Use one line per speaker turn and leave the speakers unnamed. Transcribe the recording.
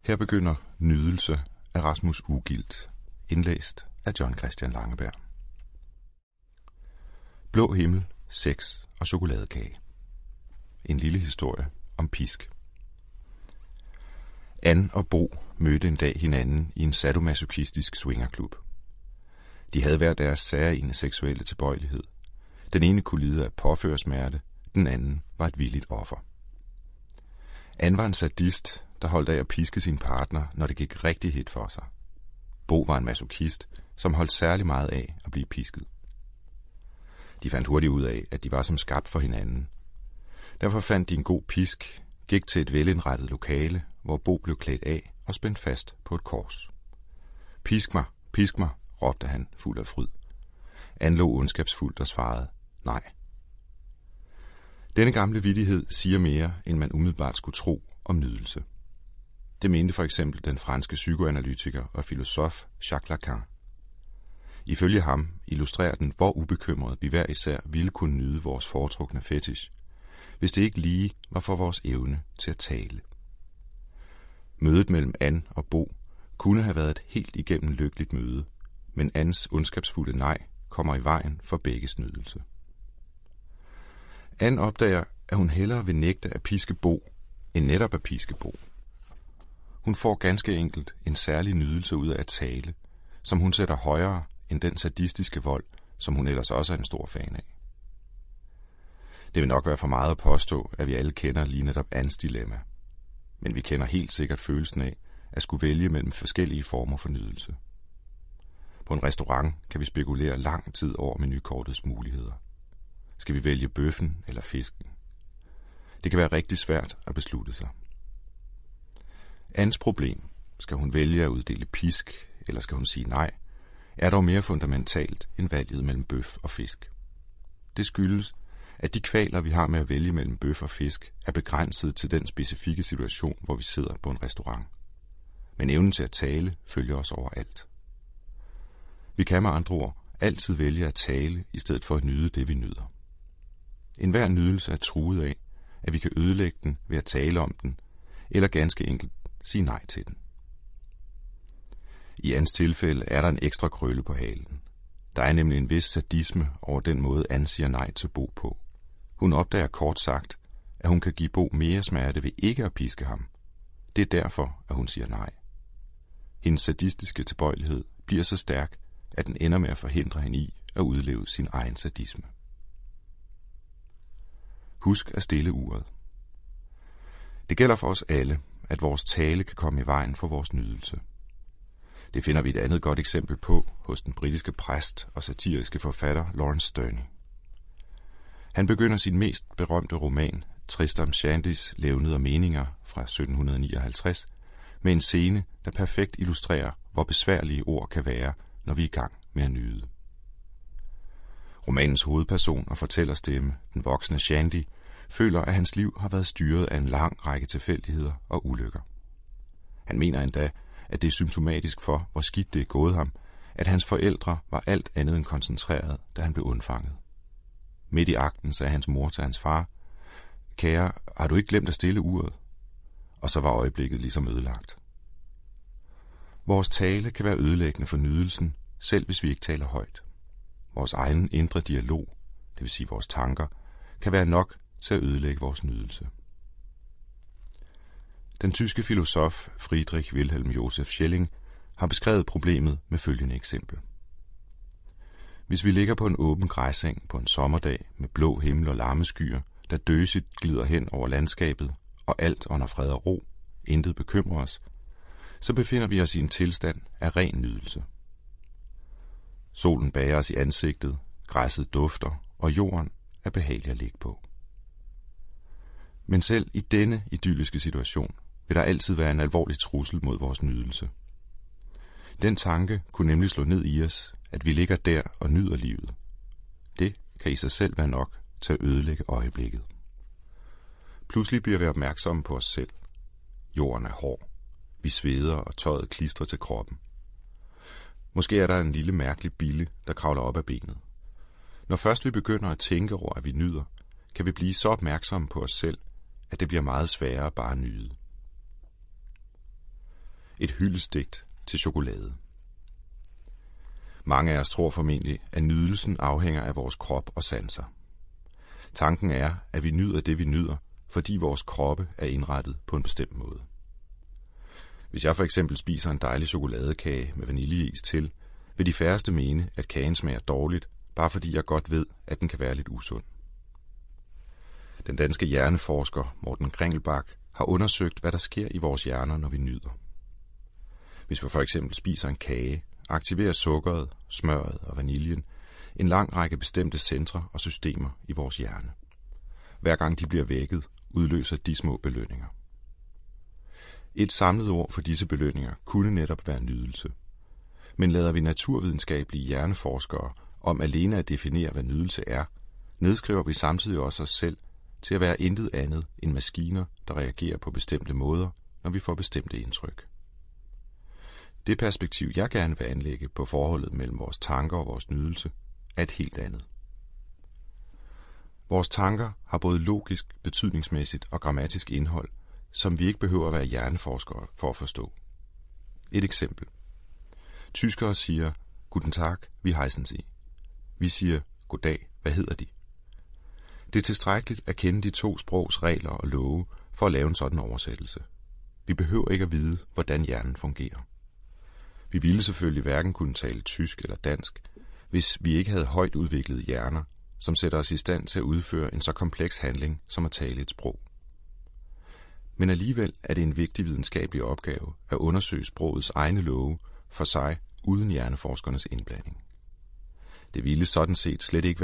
Her begynder Nydelse af Rasmus Ugilt, indlæst af John Christian Langeberg. Blå himmel, sex og chokoladekage. En lille historie om pisk. Ann og Bo mødte en dag hinanden i en sadomasochistisk swingerklub. De havde hver deres særegne seksuelle tilbøjelighed. Den ene kunne lide af påførsmerte, den anden var et villigt offer. Ann var en sadist, der holdt af at piske sin partner, når det gik rigtig hit for sig. Bo var en masochist, som holdt særlig meget af at blive pisket. De fandt hurtigt ud af, at de var som skabt for hinanden. Derfor fandt de en god pisk, gik til et velindrettet lokale, hvor Bo blev klædt af og spændt fast på et kors. Pisk mig, råbte han fuld af fryd. Ann lå ondskabsfuldt og svarede, nej. Denne gamle vittighed siger mere, end man umiddelbart skulle tro om nydelse. Det mente for eksempel den franske psykoanalytiker og filosof Jacques Lacan. Ifølge ham illustrerer den, hvor ubekymret vi hver især ville kunne nyde vores foretrukne fetish, hvis det ikke lige var for vores evne til at tale. Mødet mellem Ann og Bo kunne have været et helt igennem lykkeligt møde, men Anns ondskabsfulde nej kommer i vejen for begges nydelse. Ann opdager, at hun hellere vil nægte at piske Bo, end netop at piske Bo. Hun får ganske enkelt en særlig nydelse ud af at tale, som hun sætter højere end den sadistiske vold, som hun ellers også er en stor fan af. Det vil nok være for meget at påstå, at vi alle kender lige netop Anns dilemma. Men vi kender helt sikkert følelsen af at skulle vælge mellem forskellige former for nydelse. På en restaurant kan vi spekulere lang tid over menukortets muligheder. Skal vi vælge bøffen eller fisken? Det kan være rigtig svært at beslutte sig. Anns problem, skal hun vælge at uddele pisk, eller skal hun sige nej, er dog mere fundamentalt end valget mellem bøf og fisk. Det skyldes, at de kvaler, vi har med at vælge mellem bøf og fisk, er begrænset til den specifikke situation, hvor vi sidder på en restaurant. Men evnen til at tale følger os overalt. Vi kan med andre ord altid vælge at tale, i stedet for at nyde det, vi nyder. Enhver nydelse er truet af, at vi kan ødelægge den ved at tale om den, eller ganske enkelt sige nej til den. I Anns tilfælde er der en ekstra krølle på halen. Der er nemlig en vis sadisme over den måde, Ann siger nej til Bo på. Hun opdager kort sagt, at hun kan give Bo mere smerte ved ikke at piske ham. Det er derfor, at hun siger nej. Hendes sadistiske tilbøjelighed bliver så stærk, at den ender med at forhindre hende i at udleve sin egen sadisme. Husk at stille uret. Det gælder for os alle, at vores tale kan komme i vejen for vores nydelse. Det finder vi et andet godt eksempel på hos den britiske præst og satiriske forfatter Laurence Sterne. Han begynder sin mest berømte roman, Tristram Shandy's Levned og meninger fra 1759, med en scene, der perfekt illustrerer, hvor besværlige ord kan være, når vi er i gang med at nyde. Romanens hovedperson og fortællerstemme, den voksne Shandy, føler, at hans liv har været styret af en lang række tilfældigheder og ulykker. Han mener endda, at det er symptomatisk for, hvor skidt det er gået ham, at hans forældre var alt andet end koncentreret, da han blev undfanget. Midt i akten sagde hans mor til hans far, kære, har du ikke glemt at stille uret? Og så var øjeblikket ligesom ødelagt. Vores tale kan være ødelæggende for nydelsen, selv hvis vi ikke taler højt. Vores egen indre dialog, det vil sige vores tanker, kan være nok til at ødelægge vores nydelse. Den tyske filosof Friedrich Wilhelm Joseph Schelling har beskrevet problemet med følgende eksempel. Hvis vi ligger på en åben græsseng på en sommerdag med blå himmel og lammeskyer, der døsigt glider hen over landskabet, og alt under fred og ro, intet bekymrer os, så befinder vi os i en tilstand af ren nydelse. Solen bager os i ansigtet, græsset dufter, og jorden er behagelig at ligge på. Men selv i denne idylliske situation vil der altid være en alvorlig trussel mod vores nydelse. Den tanke kunne nemlig slå ned i os, at vi ligger der og nyder livet. Det kan i sig selv være nok til at ødelægge øjeblikket. Pludselig bliver vi opmærksomme på os selv. Jorden er hård. Vi sveder, og tøjet klistrer til kroppen. Måske er der en lille mærkelig bille, der kravler op ad benet. Når først vi begynder at tænke over, at vi nyder, kan vi blive så opmærksomme på os selv, at det bliver meget sværere bare at nyde. Et hyldestigt til chokolade. Mange af os tror formentlig, at nydelsen afhænger af vores krop og sanser. Tanken er, at vi nyder det, vi nyder, fordi vores kroppe er indrettet på en bestemt måde. Hvis jeg for eksempel spiser en dejlig chokoladekage med vaniljeis til, vil de færreste mene, at kagen smager dårligt, bare fordi jeg godt ved, at den kan være lidt usund. Den danske hjerneforsker Morten Kringelbach har undersøgt, hvad der sker i vores hjerner, når vi nyder. Hvis vi for eksempel spiser en kage, aktiverer sukkeret, smørret og vaniljen en lang række bestemte centre og systemer i vores hjerne. Hver gang de bliver vækket, udløser de små belønninger. Et samlet ord for disse belønninger kunne netop være nydelse. Men lader vi naturvidenskabelige hjerneforskere om alene at definere, hvad nydelse er, nedskriver vi samtidig også os selv til at være intet andet end maskiner, der reagerer på bestemte måder, når vi får bestemte indtryk. Det perspektiv, jeg gerne vil anlægge på forholdet mellem vores tanker og vores nydelse, er et helt andet. Vores tanker har både logisk, betydningsmæssigt og grammatisk indhold, som vi ikke behøver at være hjerneforskere for at forstå. Et eksempel. Tyskere siger, Guten Tag, wie heißen Sie? Vi siger, goddag, hvad hedder de? Det er tilstrækkeligt at kende de to sprogs regler og love for at lave en sådan oversættelse. Vi behøver ikke at vide, hvordan hjernen fungerer. Vi ville selvfølgelig hverken kunne tale tysk eller dansk, hvis vi ikke havde højt udviklede hjerner, som sætter os i stand til at udføre en så kompleks handling som at tale et sprog. Men alligevel er det en vigtig videnskabelig opgave at undersøge sprogets egne love for sig uden hjerneforskernes indblanding. Det ville sådan set slet ikke